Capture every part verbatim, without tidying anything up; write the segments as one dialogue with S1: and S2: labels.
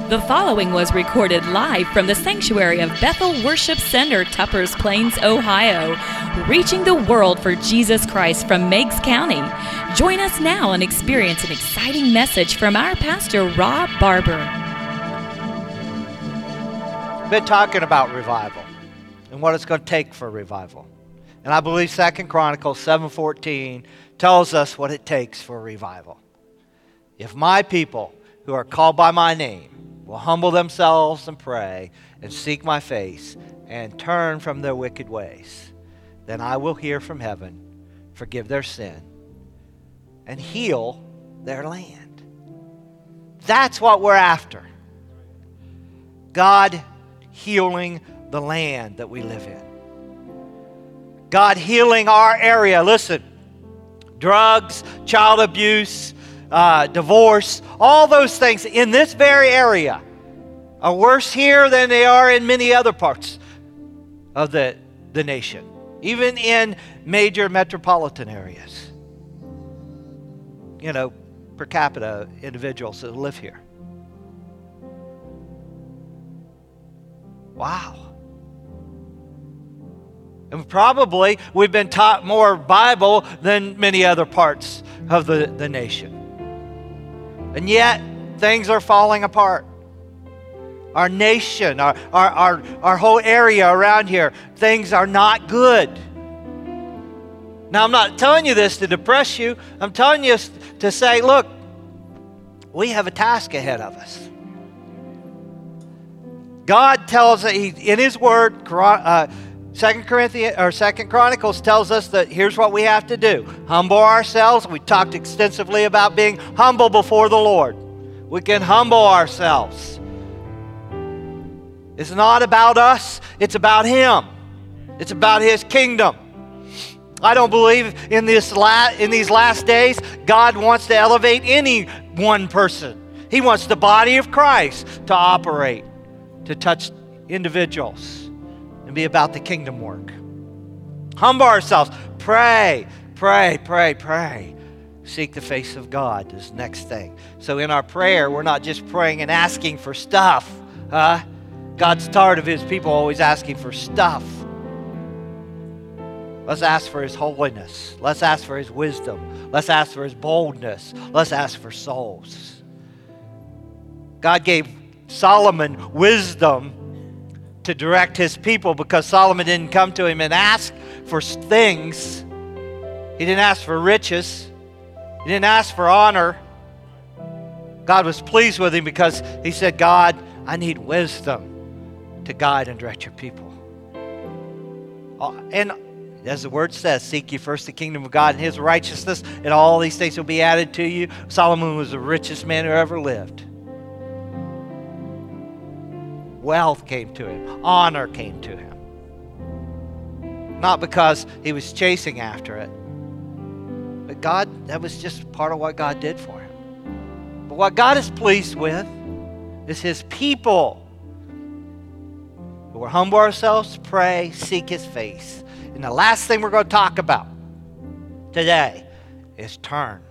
S1: The following was recorded live from the sanctuary of Bethel Worship Center, Tuppers Plains, Ohio, reaching the world for Jesus Christ from Meigs County. Join us now and experience an exciting message from our pastor, Rob Barber.
S2: We've been talking about revival and what it's going to take for revival. And I believe Second Chronicles seven fourteen tells us what it takes for revival. If my people who are called by my name will humble themselves and pray and seek my face and turn from their wicked ways, then I will hear from heaven, forgive their sin, and heal their land. That's what we're after. God healing the land that we live in. God healing our area. Listen, drugs, child abuse, uh, divorce, all those things in this very area are worse here than they are in many other parts of the, the nation, even in major metropolitan areas. You know, per capita individuals that live here. Wow. And probably we've been taught more Bible than many other parts of the, the nation. And yet, things are falling apart. Our nation, our, our, our, our whole area around here, things are not good. Now, I'm not telling you this to depress you. I'm telling you to say, look, we have a task ahead of us. God tells us in His Word, uh, Second Corinthians or Second Chronicles tells us that here's what we have to do: humble ourselves. We talked extensively about being humble before the Lord. We can humble ourselves. It's not about us; it's about Him. It's about His kingdom. I don't believe in this la- in these last days God wants to elevate any one person. He wants the body of Christ to operate, to touch individuals, and be about the kingdom work. Humble ourselves. Pray, pray, pray, pray. Seek the face of God is the next thing. So in our prayer, we're not just praying and asking for stuff. Huh? God's tired of His people always asking for stuff. Let's ask for His holiness. Let's ask for His wisdom. Let's ask for His boldness. Let's ask for souls. God gave Solomon wisdom to direct his people because Solomon didn't come to him and ask for things. He didn't ask for riches. He didn't ask for honor. God was pleased with him because he said, God, I need wisdom to guide and direct your people. And as the word says, seek ye first the kingdom of God and His righteousness, and all these things will be added to you. Solomon was the richest man who ever lived. Wealth came to him. Honor came to him. Not because he was chasing after it, but God, that was just part of what God did for him. But what God is pleased with is His people who will humble ourselves, pray, seek His face. And the last thing we're going to talk about today is turn.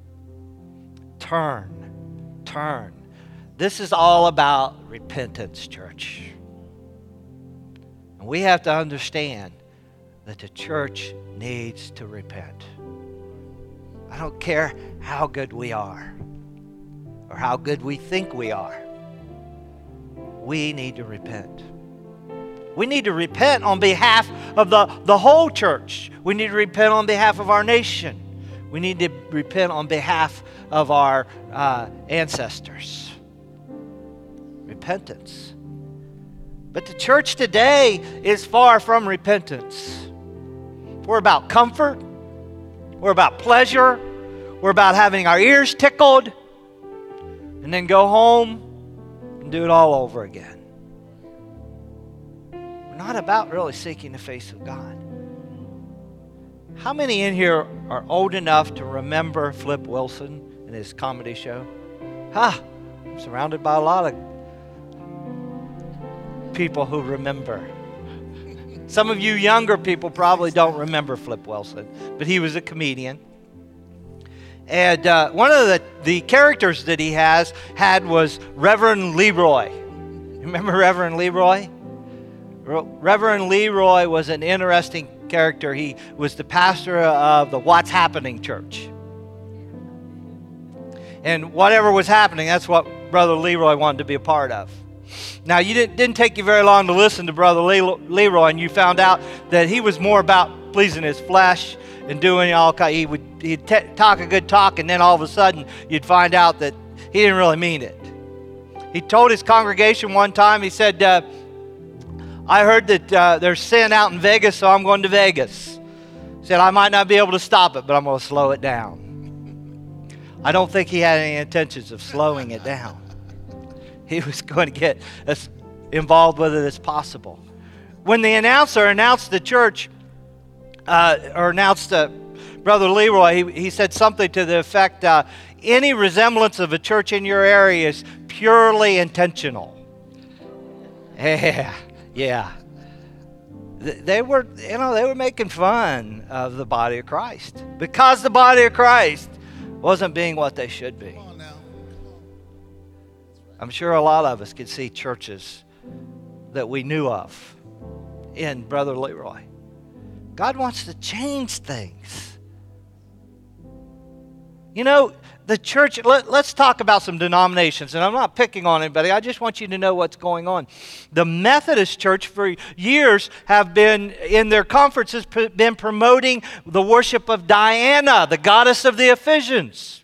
S2: Turn. Turn. This is all about repentance, church. And we have to understand that the church needs to repent. I don't care how good we are or how good we think we are. We need to repent. We need to repent on behalf of the, the whole church. We need to repent on behalf of our nation. We need to repent on behalf of our uh, ancestors. Repentance. But the church today is far from repentance. We're about comfort. We're about pleasure. We're about having our ears tickled and then go home and do it all over again. We're not about really seeking the face of God. How many in here are old enough to remember Flip Wilson and his comedy show? Ha! I'm surrounded by a lot of people who remember. Some of you younger people probably don't remember Flip Wilson, but he was a comedian. And uh, one of the, the characters that he has had was Reverend Leroy. Remember Reverend Leroy? Reverend Leroy was an interesting character. He was the pastor of the What's Happening Church. And whatever was happening, that's what Brother Leroy wanted to be a part of. Now, you didn't, didn't take you very long to listen to Brother Leroy, and you found out that he was more about pleasing his flesh and doing all kind. He would he'd t- talk a good talk, and then all of a sudden you'd find out that he didn't really mean it. He told his congregation one time, he said, uh, I heard that uh, there's sin out in Vegas, so I'm going to Vegas. He said, I might not be able to stop it, but I'm going to slow it down. I don't think he had any intentions of slowing it down. He was going to get as involved with it as possible. When the announcer announced the church, uh, or announced uh, Brother Leroy, he, he said something to the effect, uh, any resemblance of a church in your area is purely intentional. Yeah, yeah. They were, you know, they were making fun of the body of Christ because the body of Christ wasn't being what they should be. I'm sure a lot of us could see churches that we knew of in Brother Leroy. God wants to change things. You know, the church, let, let's talk about some denominations, and I'm not picking on anybody. I just want you to know what's going on. The Methodist Church for years have been, in their conferences, been promoting the worship of Diana, the goddess of the Ephesians.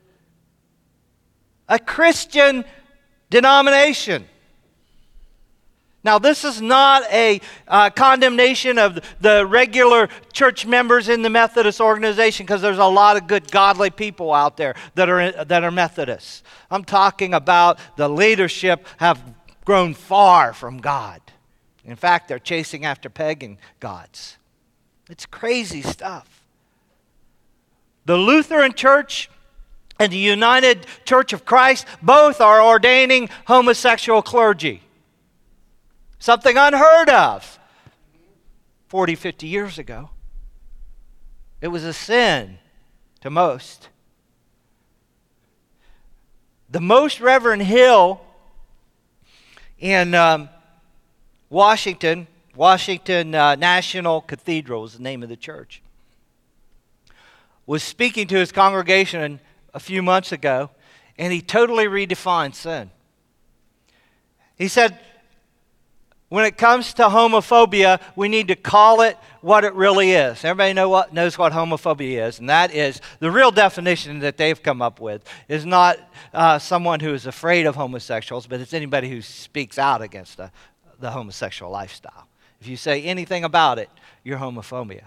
S2: A Christian denomination. Now, this is not a uh, condemnation of the regular church members in the Methodist organization, because there's a lot of good, godly people out there that are that are Methodists. I'm talking about the leadership have grown far from God. In fact, they're chasing after pagan gods. It's crazy stuff. The Lutheran Church and the United Church of Christ both are ordaining homosexual clergy. Something unheard of forty, fifty years ago. It was a sin to most. The Most Reverend Hill in um, Washington, Washington uh, National Cathedral is the name of the church, was speaking to his congregation a few months ago, and he totally redefined sin. He said, when it comes to homophobia, we need to call it what it really is. Everybody know what, knows what homophobia is, and that is the real definition that they've come up with is not uh, someone who is afraid of homosexuals, but it's anybody who speaks out against the, the homosexual lifestyle. If you say anything about it, you're homophobia.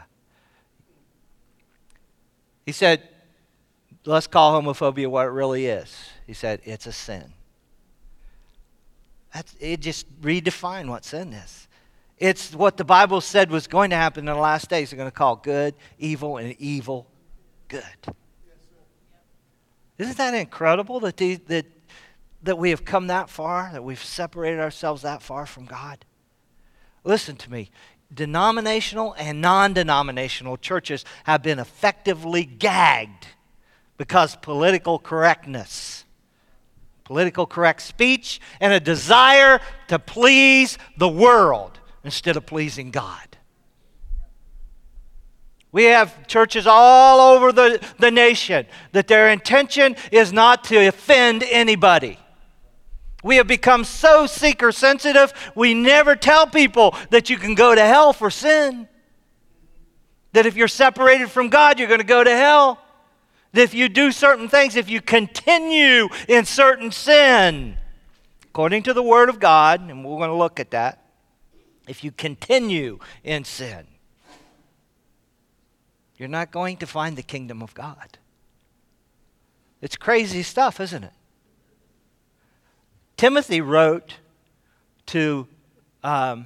S2: He said, let's call homophobia what it really is. He said, it's a sin. That's, it just redefined what sin is. It's what the Bible said was going to happen in the last days. They're going to call good evil and evil good. Isn't that incredible that, the, that, that we have come that far, that we've separated ourselves that far from God? Listen to me. Denominational and non-denominational churches have been effectively gagged because political correctness. Political correct speech and a desire to please the world instead of pleasing God. We have churches all over the, the nation that their intention is not to offend anybody. We have become so seeker sensitive, we never tell people that you can go to hell for sin. That if you're separated from God, you're going to go to hell. That if you do certain things, if you continue in certain sin, according to the Word of God, and we're going to look at that, if you continue in sin, you're not going to find the kingdom of God. It's crazy stuff, isn't it? Timothy wrote to, um,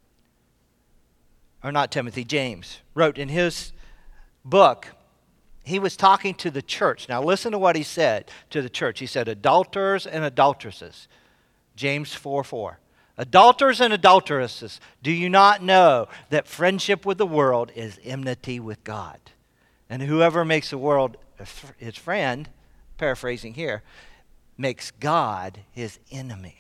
S2: or not Timothy, James, wrote in his book, he was talking to the church. Now listen to what he said to the church. He said, adulterers and adulteresses. James four four. Adulterers and adulteresses, do you not know that friendship with the world is enmity with God? And whoever makes the world his friend, paraphrasing here, makes God his enemy.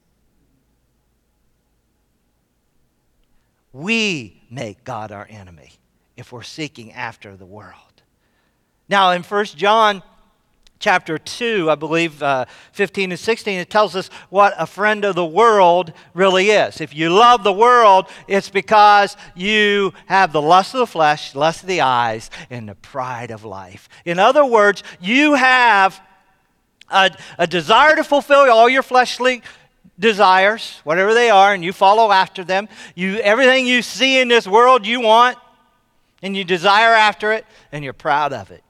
S2: We make God our enemy if we're seeking after the world. Now in First John chapter two, I believe uh, fifteen and sixteen, it tells us what a friend of the world really is. If you love the world, it's because you have the lust of the flesh, lust of the eyes, and the pride of life. In other words, you have a, a desire to fulfill all your fleshly desires, whatever they are, and you follow after them. You, everything you see in this world you want, and you desire after it, and you're proud of it.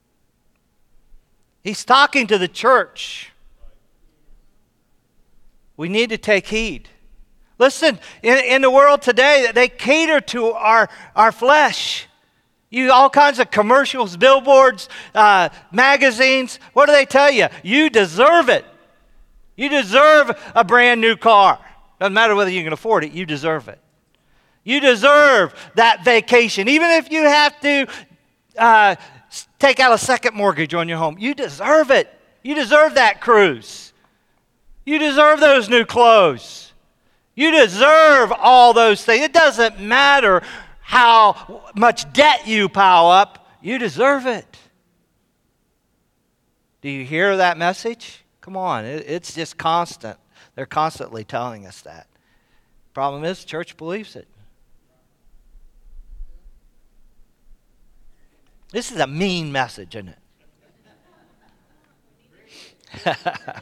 S2: He's talking to the church. We need to take heed. Listen, in, in the world today, they cater to our, our flesh. You all kinds of commercials, billboards, uh, magazines. What do they tell you? You deserve it. You deserve a brand new car. Doesn't matter whether you can afford it, you deserve it. You deserve that vacation. Even if you have to uh, take out a second mortgage on your home, you deserve it. You deserve that cruise. You deserve those new clothes. You deserve all those things. It doesn't matter how much debt you pile up, you deserve it. Do you hear that message? Come on, it, it's just constant. They're constantly telling us that. Problem is, the church believes it. This is a mean message, isn't it?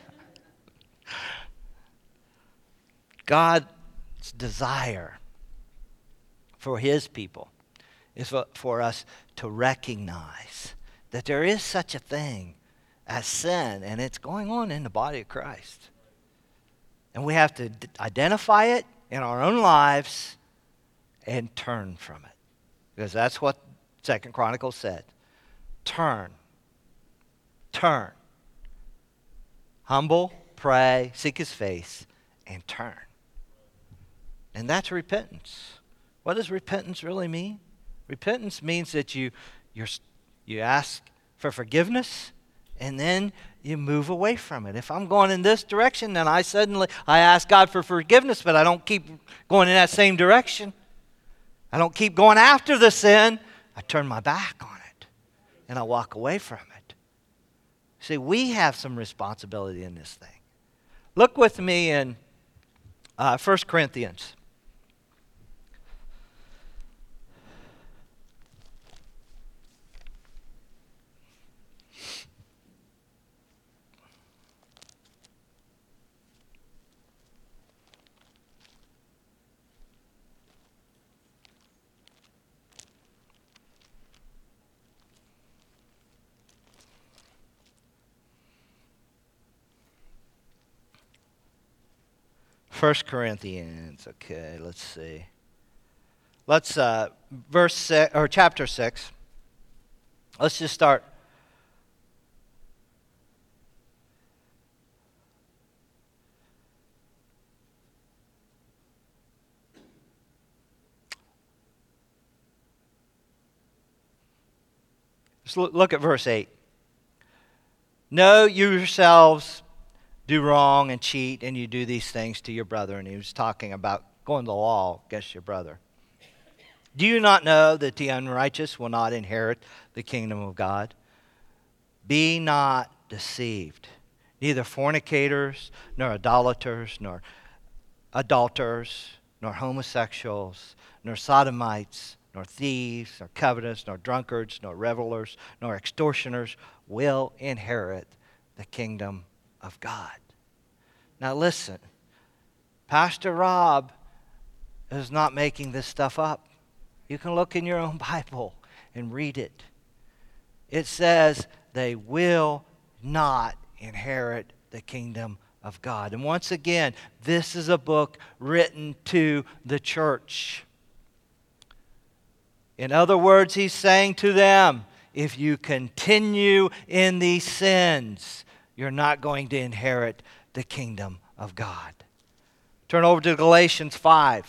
S2: God's desire for his people is for, for us to recognize that there is such a thing as sin, and it's going on in the body of Christ. And we have to d- identify it in our own lives and turn from it. Because that's what Second Chronicles said. Turn. Turn. Humble, pray, seek his face, and turn. And that's repentance. What does repentance really mean? Repentance means that you you're, you ask for forgiveness, and then you move away from it. If I'm going in this direction, then I suddenly, I ask God for forgiveness, but I don't keep going in that same direction. I don't keep going after the sin. I turn my back on it, and I walk away from it. See, we have some responsibility in this thing. Look with me in uh, First Corinthians. First Corinthians, okay, let's see. Let's, uh, verse six, or chapter six. Let's just start. Just look, look at verse eight. Know you yourselves do wrong and cheat, and you do these things to your brother. And he was talking about going to the law against your brother. Do you not know that the unrighteous will not inherit the kingdom of God? Be not deceived. Neither fornicators, nor idolaters, nor adulterers, nor homosexuals, nor sodomites, nor thieves, nor covetous, nor drunkards, nor revelers, nor extortioners will inherit the kingdom of God. Now listen, Pastor Rob is not making this stuff up. You can look in your own Bible and read it. It says they will not inherit the kingdom of God. And once again, this is a book written to the church. In other words, he's saying to them, if you continue in these sins, you're not going to inherit the kingdom of God. Turn over to Galatians five.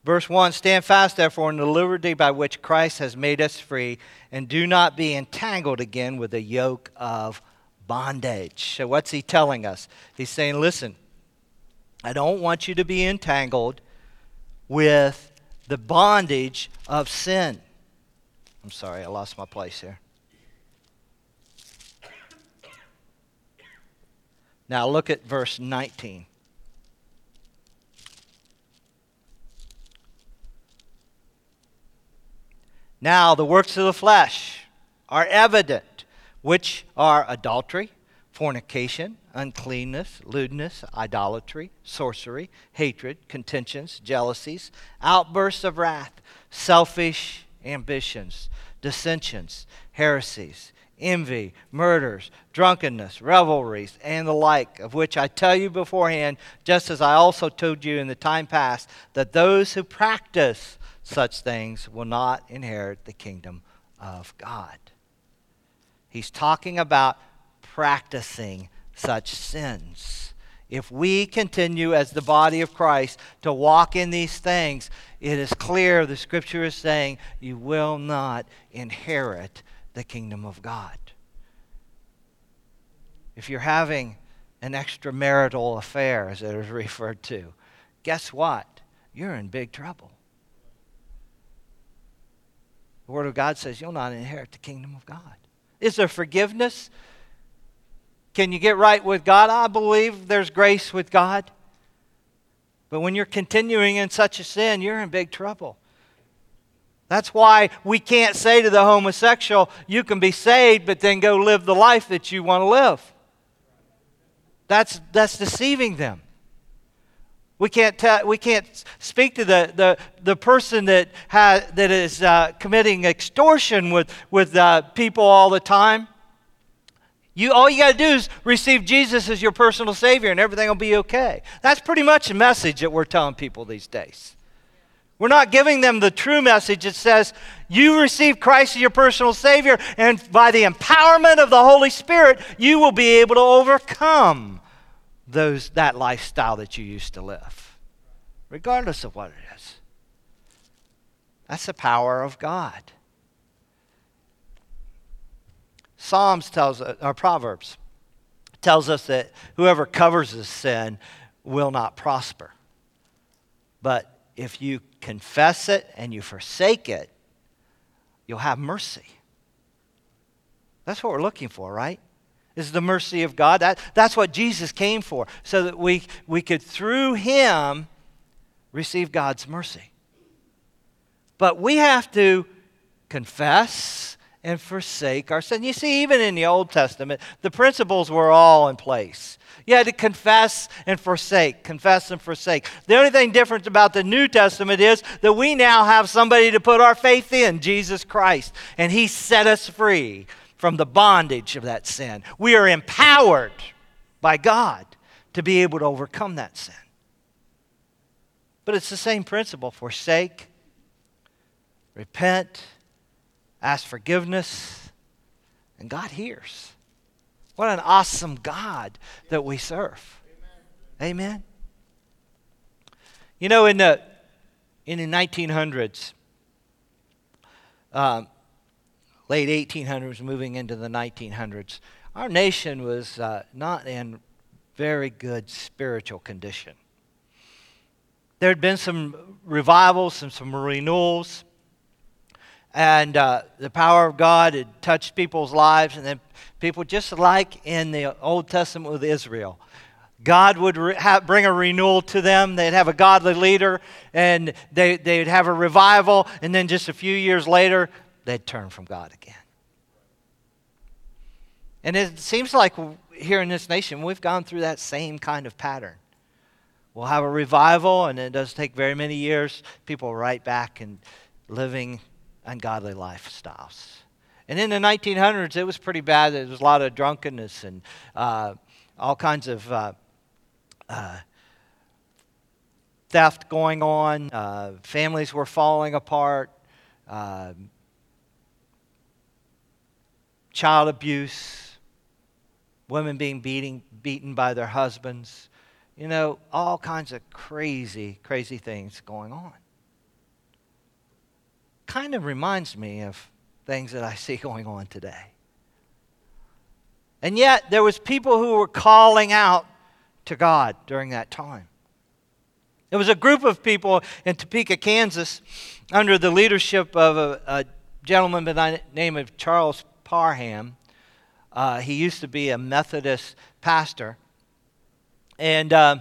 S2: Verse one, stand fast, therefore, in the liberty by which Christ has made us free, and do not be entangled again with the yoke of bondage. So what's he telling us? He's saying, listen, I don't want you to be entangled with the bondage of sin. I'm sorry, I lost my place here. Now look at verse nineteen. Now the works of the flesh are evident, which are adultery, fornication, uncleanness, lewdness, idolatry, sorcery, hatred, contentions, jealousies, outbursts of wrath, selfish ambitions, dissensions, heresies, envy, murders, drunkenness, revelries, and the like, of which I tell you beforehand, just as I also told you in the time past, that those who practice such things will not inherit the kingdom of God. He's talking about practicing such sins. If we continue as the body of Christ to walk in these things, it is clear the Scripture is saying you will not inherit the kingdom of God. If you're having an extramarital affair, as it is referred to, guess what? You're in big trouble. The Word of God says you'll not inherit the kingdom of God. Is there forgiveness? Can you get right with God? I believe there's grace with God. But when you're continuing in such a sin, you're in big trouble. That's why we can't say to the homosexual, you can be saved, but then go live the life that you want to live. That's, that's deceiving them. We can't tell, we can't speak to the, the, the person that has, that is uh, committing extortion with, with uh, people all the time. You, all you got to do is receive Jesus as your personal Savior and everything will be okay. That's pretty much the message that we're telling people these days. We're not giving them the true message that says, you receive Christ as your personal Savior, and by the empowerment of the Holy Spirit, you will be able to overcome those that lifestyle that you used to live, regardless of what it is. That's the power of God. Psalms tells us, or Proverbs tells us that whoever covers his sin will not prosper. But if you confess it and you forsake it, you'll have mercy. That's what we're looking for, right? Is the mercy of God. That, that's what Jesus came for, so that we, we could, through him, receive God's mercy. But we have to confess and forsake our sin. You see, even in the Old Testament, the principles were all in place. You had to confess and forsake, confess and forsake. The only thing different about the New Testament is that we now have somebody to put our faith in, Jesus Christ, and he set us free from the bondage of that sin. We are empowered by God to be able to overcome that sin. But it's the same principle. Forsake, repent, ask forgiveness, and God hears. What an awesome God that we serve. Amen. Amen. You know, in the in the nineteen hundreds, um, late eighteen hundreds, moving into the nineteen hundreds, our nation was uh, not in very good spiritual condition. There had been some revivals and some renewals, and uh, the power of God had touched people's lives, and then people, just like in the Old Testament with Israel, God would re- have, bring a renewal to them. They'd have a godly leader, and they, they'd have a revival, and then just a few years later, they'd turn from God again. And it seems like here in this nation, we've gone through that same kind of pattern. We'll have a revival, and it doesn't take very many years. People are right back and living ungodly lifestyles. And in the nineteen hundreds, it was pretty bad. There was a lot of drunkenness and uh, all kinds of uh, uh, theft going on. Uh, families were falling apart. Uh, child abuse. Women being beating, beaten by their husbands. You know, all kinds of crazy, crazy things going on. kind of reminds me of things that I see going on today. And yet, there was people who were calling out to God during that time. There was a group of people in Topeka, Kansas, under the leadership of a, a gentleman by the name of Charles Parham. Uh, he used to be a Methodist pastor. And uh,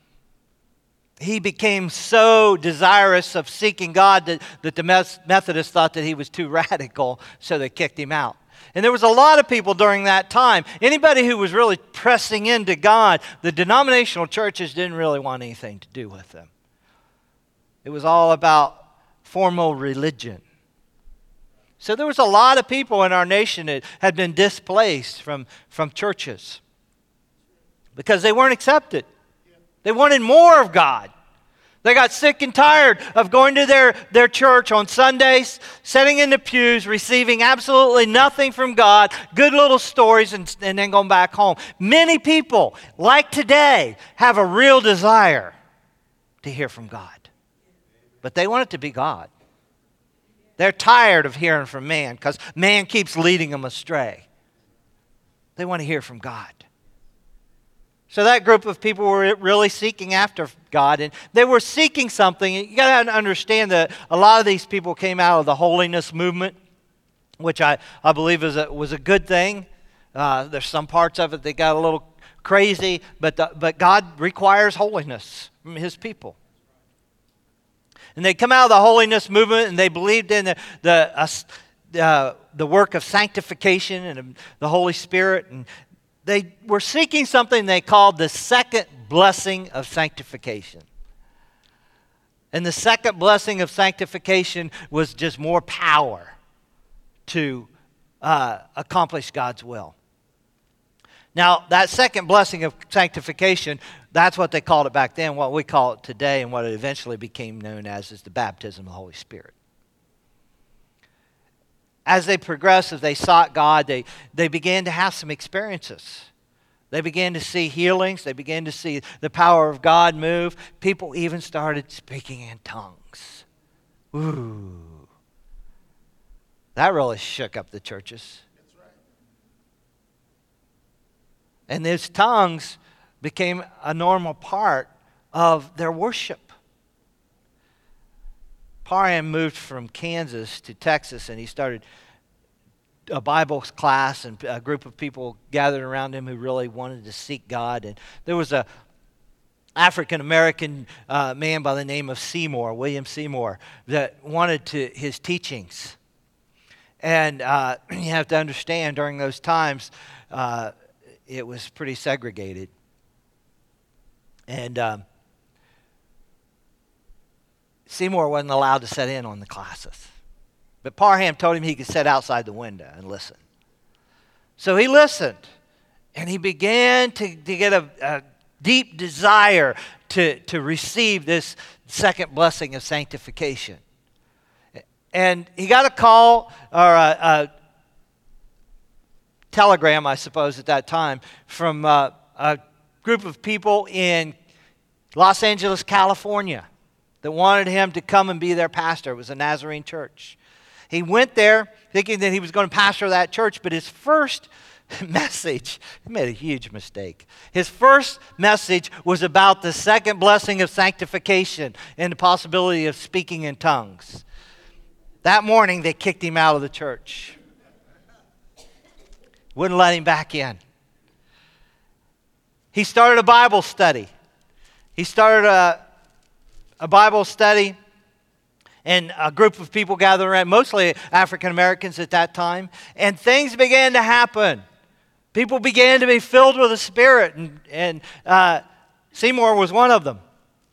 S2: he became so desirous of seeking God that, that the Methodists thought that he was too radical, so they kicked him out. And there was a lot of people during that time. Anybody who was really pressing into God, the denominational churches didn't really want anything to do with them. It was all about formal religion. So there was a lot of people in our nation that had been displaced from, from churches because they weren't accepted. They wanted more of God. They got sick and tired of going to their, their church on Sundays, sitting in the pews, receiving absolutely nothing from God, good little stories, and, and then going back home. Many people, like today, have a real desire to hear from God. But they want it to be God. They're tired of hearing from man because man keeps leading them astray. They want to hear from God. So that group of people were really seeking after God, and they were seeking something. You got to understand that a lot of these people came out of the holiness movement, which I, I believe is a, was a good thing. Uh, there's some parts of it that got a little crazy, but the, but God requires holiness from His people. And they come out of the holiness movement, and they believed in the the uh, uh, the work of sanctification and the Holy Spirit, and they were seeking something they called the second blessing of sanctification. And the second blessing of sanctification was just more power to uh, accomplish God's will. Now, that second blessing of sanctification, that's what they called it back then, what we call it today, and what it eventually became known as is the baptism of the Holy Spirit. As they progressed, as they sought God, they, they began to have some experiences. They began to see healings. They began to see the power of God move. People even started speaking in tongues. Ooh. That really shook up the churches.
S3: That's right.
S2: And these tongues became a normal part of their worship. Parham moved from Kansas to Texas, and he started a Bible class, and a group of people gathered around him who really wanted to seek God. And there was a African-American uh, man by the name of Seymour, William Seymour, that wanted to his teachings. And uh, you have to understand, during those times, uh, it was pretty segregated. And um, Seymour wasn't allowed to sit in on the classes. But Parham told him he could sit outside the window and listen. So he listened, and he began to, to get a, a deep desire to, to receive this second blessing of sanctification. And he got a call, or a, a telegram, I suppose, at that time, from uh, a group of people in Los Angeles, California, that wanted him to come and be their pastor. It was a Nazarene church. He went there thinking that he was going to pastor that church, but his first message, he made a huge mistake. His first message was about the second blessing of sanctification and the possibility of speaking in tongues. That morning, they kicked him out of the church. Wouldn't let him back in. He started a Bible study. He started a a Bible study, and a group of people gathered around, mostly African Americans at that time, and things began to happen. People began to be filled with the Spirit, and, and uh, Seymour was one of them.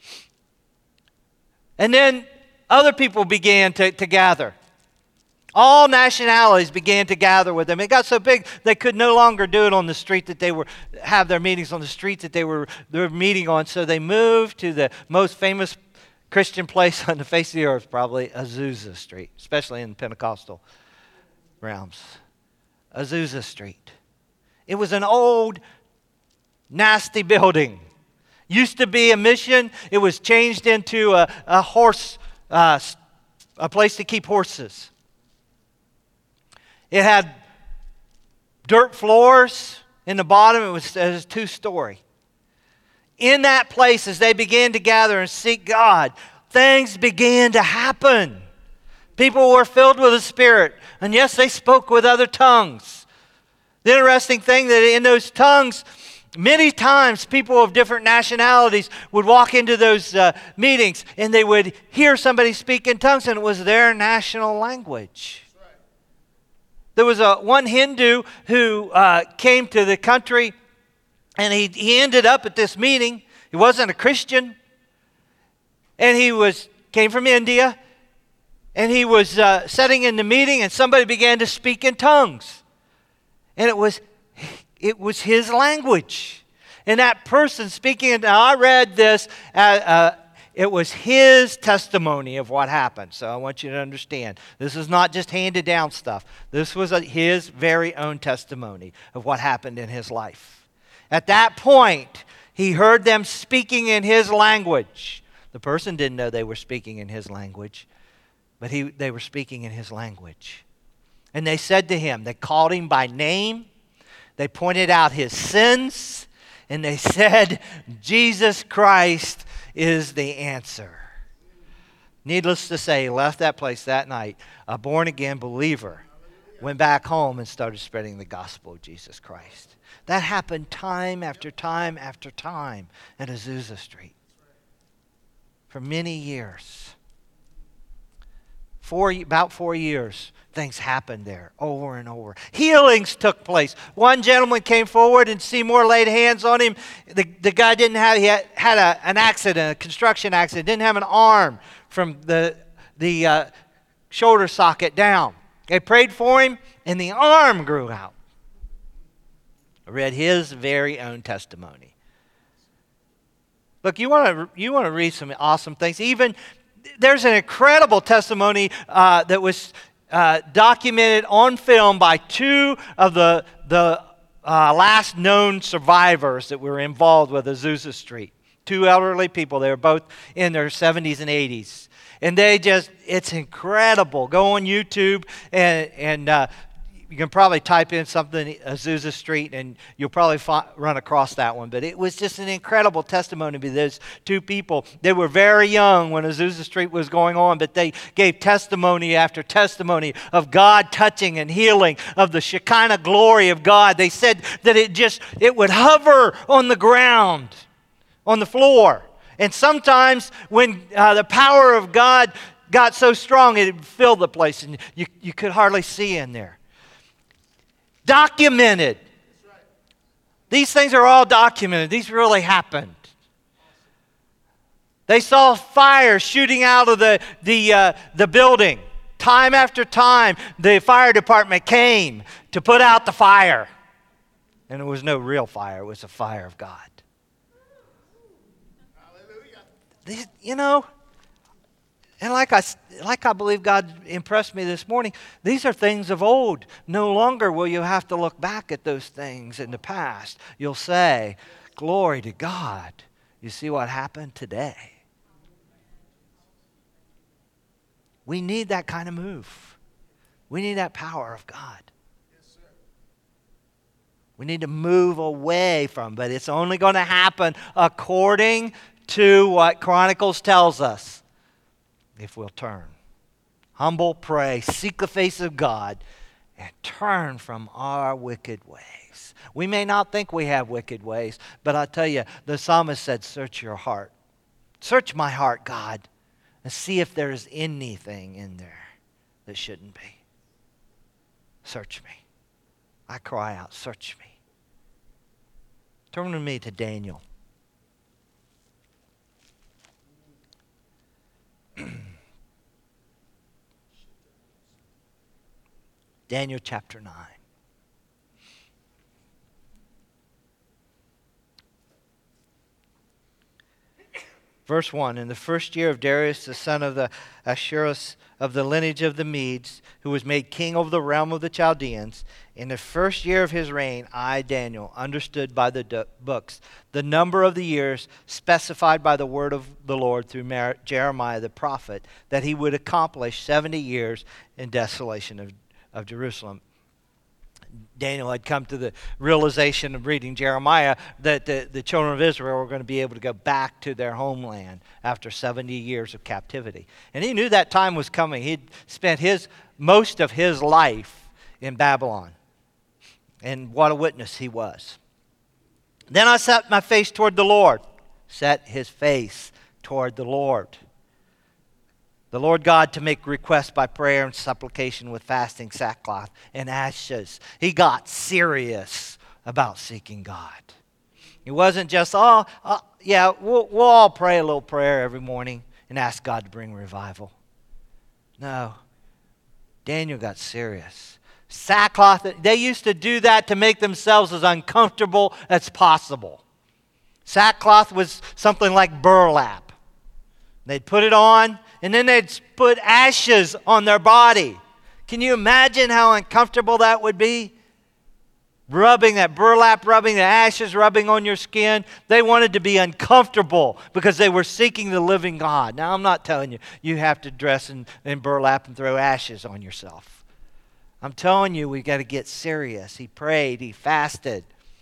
S2: And then other people began to, to gather. All nationalities began to gather with them. It got so big they could no longer do it on the street that they were, have their meetings on the street that they were, they were meeting on. So they moved to the most famous Christian place on the face of the earth, probably Azusa Street, especially in Pentecostal realms. Azusa Street. It was an old, nasty building. Used to be a mission. It was changed into a, a horse uh, a place to keep horses. It had dirt floors in the bottom. It was, it was two-story. In that place, as they began to gather and seek God, things began to happen. People were filled with the Spirit. And yes, they spoke with other tongues. The interesting thing that in those tongues, many times people of different nationalities would walk into those uh, meetings and they would hear somebody speak in tongues, and it was their national language. There was a one Hindu who uh, came to the country, and he, he ended up at this meeting. He wasn't a Christian, and he was came from India, and he was uh, sitting in the meeting, and somebody began to speak in tongues, and it was it was his language. And that person speaking, now I read this, uh, uh, it was his testimony of what happened. So I want you to understand, this is not just handed down stuff. This was a, his very own testimony of what happened in his life. At that point, he heard them speaking in his language. The person didn't know they were speaking in his language, but he, they were speaking in his language. And they said to him, they called him by name, they pointed out his sins, and they said, Jesus Christ is the answer. Needless to say, he left that place that night, a born-again believer, went back home and started spreading the gospel of Jesus Christ. That happened time after time after time at Azusa Street for many years. Four, about four years, things happened there over and over. Healings took place. One gentleman came forward and Seymour laid hands on him. The, the guy didn't have, he had, had a, an accident, a construction accident, didn't have an arm from the, the uh, shoulder socket down. They prayed for him and the arm grew out. I read his very own testimony. Look, you want to you want to read some awesome things. Even there's an incredible testimony uh, that was uh, documented on film by two of the the uh, last known survivors that were involved with Azusa Street. Two elderly people. They were both in their seventies and eighties, and they just it's incredible. Go on YouTube and and. Uh, You can probably type in something, Azusa Street, and you'll probably fi- run across that one. But it was just an incredible testimony to those two people. They were very young when Azusa Street was going on, but they gave testimony after testimony of God touching and healing, of the Shekinah glory of God. They said that it just, it would hover on the ground, on the floor. And sometimes when uh, the power of God got so strong, it filled the place, and you, you could hardly see in there. Documented. These things are all documented. These really happened. They saw fire shooting out of the, the, uh, the building. Time after time, the fire department came to put out the fire. And it was no real fire. It was the fire of God. Hallelujah. These, you know, and like I, like I believe God impressed me this morning, these are things of old. No longer will you have to look back at those things in the past. You'll say, glory to God. You see what happened today. We need that kind of move. We need that power of God. We need to move away from, but it's only going to happen according to what Chronicles tells us. If we'll turn. Humble, pray, seek the face of God, and turn from our wicked ways. We may not think we have wicked ways, but I tell you, the psalmist said, search your heart. Search my heart, God, and see if there's anything in there that shouldn't be. Search me. I cry out, search me. Turn with me to Daniel. Daniel chapter nine. Verse one, in the first year of Darius, the son of the Ahasuerus of the lineage of the Medes, who was made king over the realm of the Chaldeans, in the first year of his reign, I, Daniel, understood by the du- books the number of the years specified by the word of the Lord through Mer- Jeremiah the prophet, that he would accomplish seventy years in desolation of, of Jerusalem. Daniel had come to the realization of reading Jeremiah that the, the children of Israel were going to be able to go back to their homeland after seventy years of captivity. And he knew that time was coming. He'd spent his most of his life in Babylon. And what a witness he was. Then I set my face toward the Lord. Set his face toward the Lord. The Lord God to make requests by prayer and supplication with fasting, sackcloth, and ashes. He got serious about seeking God. It wasn't just, oh, uh, yeah, we'll, we'll all pray a little prayer every morning and ask God to bring revival. No. Daniel got serious. Sackcloth, they used to do that to make themselves as uncomfortable as possible. Sackcloth was something like burlap. They'd put it on, and then they'd put ashes on their body. Can you imagine how uncomfortable that would be? Rubbing that burlap, rubbing the ashes, rubbing on your skin. They wanted to be uncomfortable because they were seeking the living God. Now, I'm not telling you you have to dress in, in burlap and throw ashes on yourself. I'm telling you we've got to get serious. He prayed, he fasted.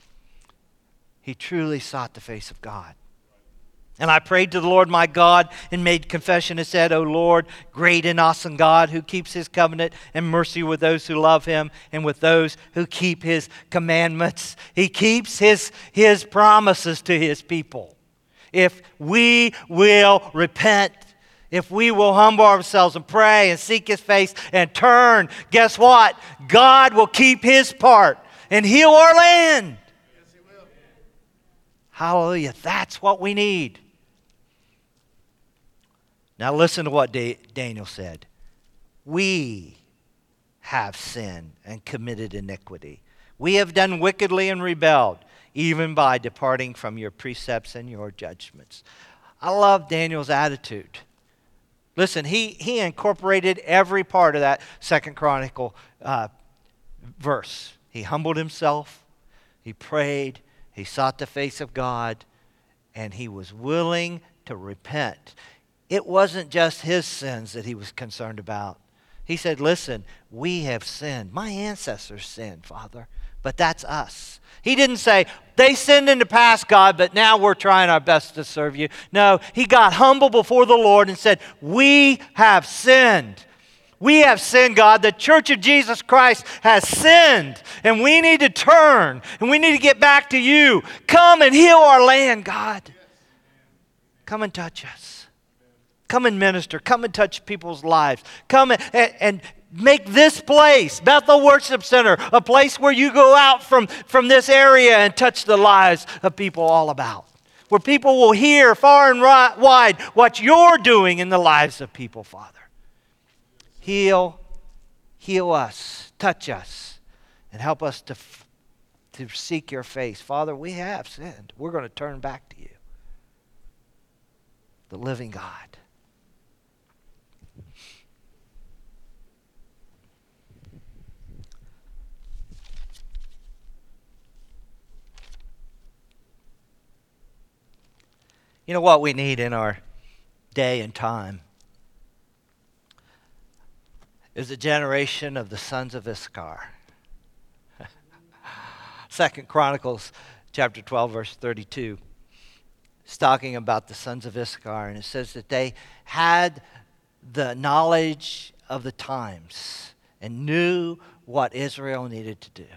S2: He truly sought the face of God. And I prayed to the Lord my God and made confession and said, O Lord, great and awesome God, who keeps his covenant and mercy with those who love him and with those who keep his commandments. He keeps his, his promises to his people. If we will repent, if we will humble ourselves and pray and seek his face and turn, guess what? God will keep his part and heal our land.
S3: Yes, he will.
S2: Hallelujah. That's what we need. Now listen to what Da- Daniel said. We have sinned and committed iniquity. We have done wickedly and rebelled, even by departing from your precepts and your judgments. I love Daniel's attitude. Listen, he, he incorporated every part of that Second Chronicle uh, verse. He humbled himself, he prayed, he sought the face of God, and he was willing to repent. It wasn't just his sins that he was concerned about. He said, listen, we have sinned. My ancestors sinned, Father, but that's us. He didn't say, they sinned in the past, God, but now we're trying our best to serve you. No, he got humble before the Lord and said, we have sinned. We have sinned, God. The Church of Jesus Christ has sinned, and we need to turn, and we need to get back to you. Come and heal our land, God. Come and touch us. Come and minister. Come and touch people's lives. Come and, and, and make this place, Bethel Worship Center, a place where you go out from, from this area and touch the lives of people all about. Where people will hear far and ri- wide what you're doing in the lives of people, Father. Heal, heal us, touch us, and help us to, f- to seek your face. Father, we have sinned. We're going to turn back to you, the living God. You know what we need in our day and time is a generation of the sons of Issachar. Second Chronicles chapter twelve, verse thirty-two. It's talking about the sons of Issachar, and it says that they had the knowledge of the times and knew what Israel needed to do.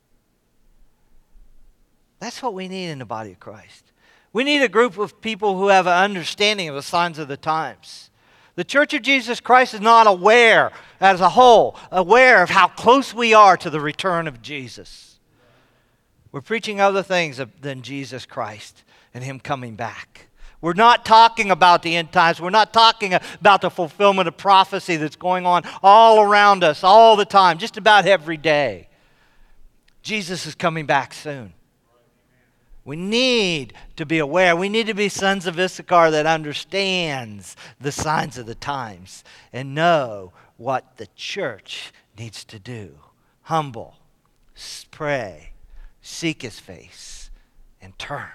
S2: That's what we need in the body of Christ. We need a group of people who have an understanding of the signs of the times. The Church of Jesus Christ is not aware, as a whole, aware of how close we are to the return of Jesus. We're preaching other things than Jesus Christ and him coming back. We're not talking about the end times. We're not talking about the fulfillment of prophecy that's going on all around us all the time, just about every day. Jesus is coming back soon. We need to be aware. We need to be sons of Issachar that understands the signs of the times and know what the church needs to do. Humble, pray, seek his face, and turn.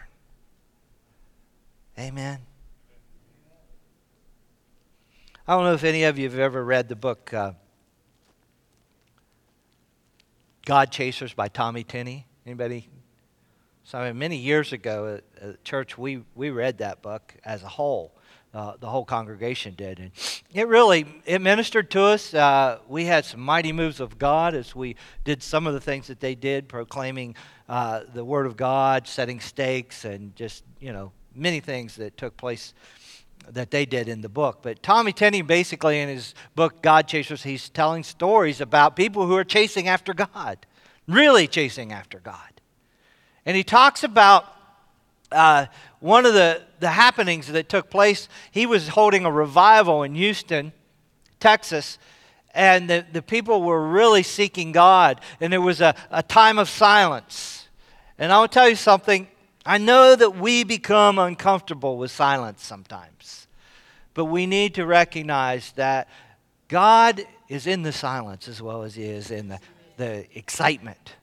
S2: Amen. I don't know if any of you have ever read the book uh, God Chasers by Tommy Tenney. Anybody? So many years ago at, at church, we, we read that book as a whole. Uh, the whole congregation did. And it really, it ministered to us. Uh, we had some mighty moves of God as we did some of the things that they did, proclaiming uh, the Word of God, setting stakes, and just, you know, many things that took place that they did in the book. But Tommy Tenney, basically in his book, God Chasers, he's telling stories about people who are chasing after God, really chasing after God. And he talks about uh, one of the, the happenings that took place. He was holding a revival in Houston, Texas, and the, the people were really seeking God. And there was a, a time of silence. And I'll tell you something. I know that we become uncomfortable with silence sometimes. But we need to recognize that God is in the silence as well as he is in the, the excitement.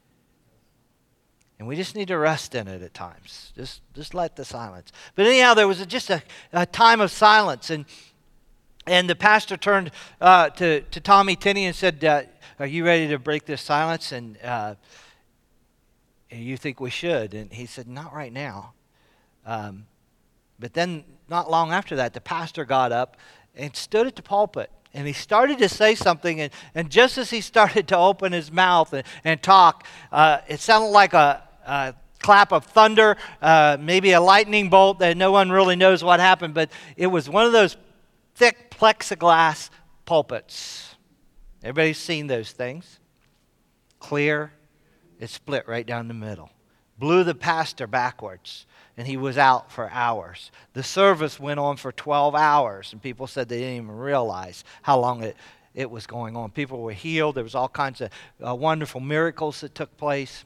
S2: And we just need to rest in it at times. Just just let the silence. But anyhow, there was a, just a, a time of silence. And and the pastor turned uh, to, to Tommy Tenney and said, uh, are you ready to break this silence? And uh, you think we should? And he said, not right now. Um, but then not long after that, the pastor got up and stood at the pulpit. And he started to say something, and, and just as he started to open his mouth and, and talk, uh, it sounded like a, a clap of thunder, uh, maybe a lightning bolt that no one really knows what happened, but it was one of those thick plexiglass pulpits. Everybody's seen those things. Clear. It split right down the middle. Blew the pastor backwards. And he was out for hours. The service went on for twelve hours, and people said they didn't even realize how long it, it was going on. People were healed. There was all kinds of uh, wonderful miracles that took place.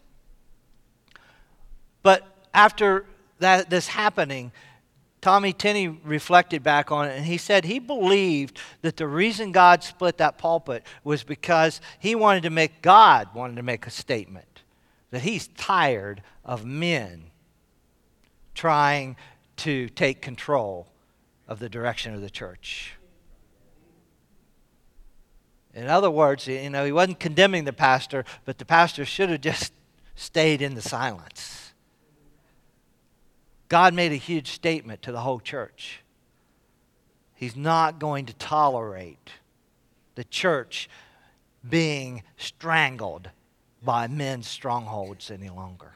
S2: But after that, this happening, Tommy Tenney reflected back on it, and he said he believed that the reason God split that pulpit was because he wanted to make, God wanted to make a statement that he's tired of men trying to take control of the direction of the church. In other words, you know, he wasn't condemning the pastor, but the pastor should have just stayed in the silence. God made a huge statement to the whole church. He's not going to tolerate the church being strangled by men's strongholds any longer.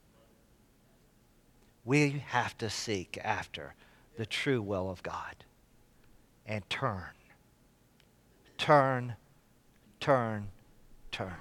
S2: We have to seek after the true will of God and turn. Turn, turn, turn.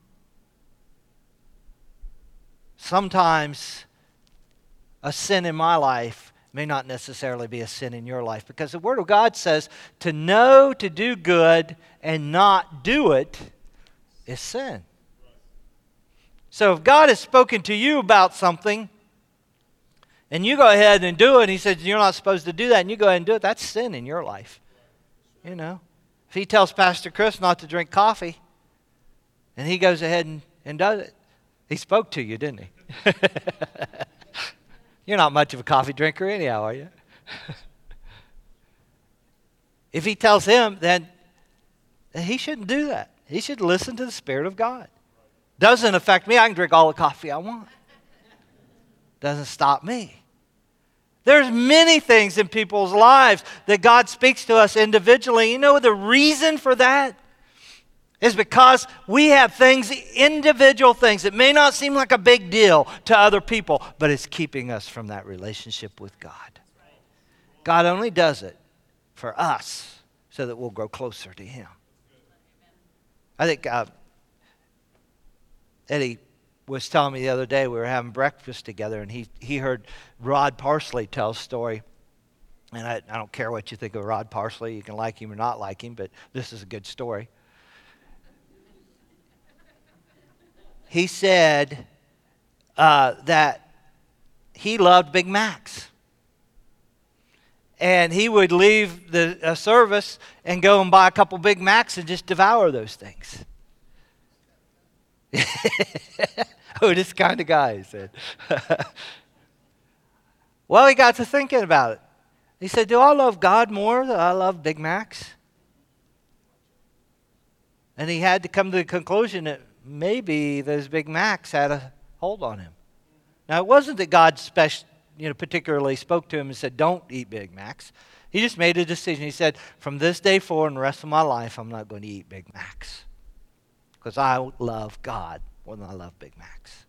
S2: Sometimes a sin in my life may not necessarily be a sin in your life, because the Word of God says to know to do good and not do it is sin. So if God has spoken to you about something, and you go ahead and do it, and he says you're not supposed to do that, and you go ahead and do it, that's sin in your life. You know, if he tells Pastor Chris not to drink coffee, and he goes ahead and, and does it, he spoke to you, didn't he? You're not much of a coffee drinker anyhow, are you? If he tells him, then he shouldn't do that. He should listen to the Spirit of God. Doesn't affect me. I can drink all the coffee I want. Doesn't stop me. There's many things in people's lives that God speaks to us individually. You know the reason for that is because we have things, individual things that may not seem like a big deal to other people, but it's keeping us from that relationship with God. God only does it for us so that we'll grow closer to him. I think uh, Eddie was telling me the other day, we were having breakfast together, and he, he heard Rod Parsley tell a story. And I, I don't care what you think of Rod Parsley. You can like him or not like him, but this is a good story. He said uh, that he loved Big Macs. And he would leave the uh, service and go and buy a couple Big Macs and just devour those things. Oh, this kind of guy, he said. Well, he got to thinking about it. He said, do I love God more than I love Big Macs? And he had to come to the conclusion that maybe those Big Macs had a hold on him. Now, it wasn't that God special, you know, particularly spoke to him and said, don't eat Big Macs. He just made a decision. He said, from this day forward and the rest of my life, I'm not going to eat Big Macs. Because I love God more than I love Big Macs.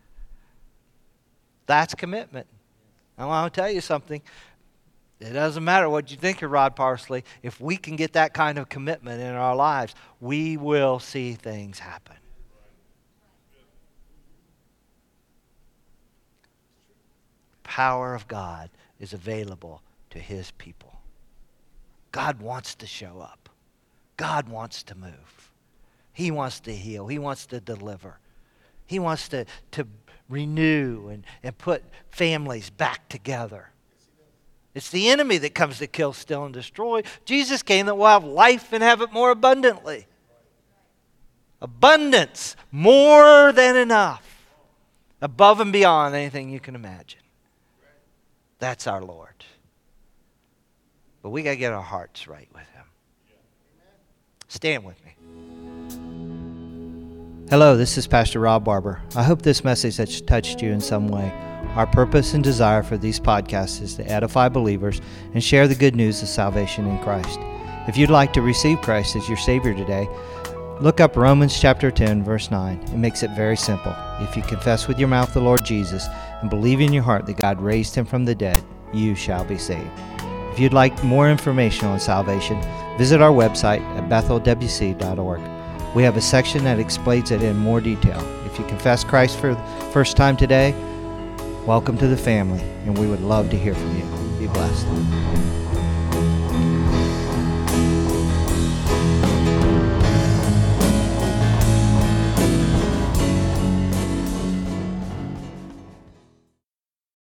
S2: That's commitment. I want to tell you something. It doesn't matter what you think of Rod Parsley. If we can get that kind of commitment in our lives, we will see things happen. The power of God is available to his people. God wants to show up. God wants to move. He wants to heal. He wants to deliver. He wants to, to renew and, and put families back together. It's the enemy that comes to kill, steal, and destroy. Jesus came that we'll have life and have it more abundantly. Abundance, more than enough. Above and beyond anything you can imagine. That's our Lord. But we got to get our hearts right with him. Stand with me. Hello, this is Pastor Rob Barber. I hope this message has touched you in some way. Our purpose and desire for these podcasts is to edify believers and share the good news of salvation in Christ. If you'd like to receive Christ as your Savior today, look up Romans chapter ten, verse nine. It makes it very simple. If you confess with your mouth the Lord Jesus and believe in your heart that God raised him from the dead, you shall be saved. If you'd like more information on salvation, visit our website at bethel w c dot org. We have a section that explains it in more detail. If you confess Christ for the first time today, welcome to the family, and we would love to hear from you. Be blessed.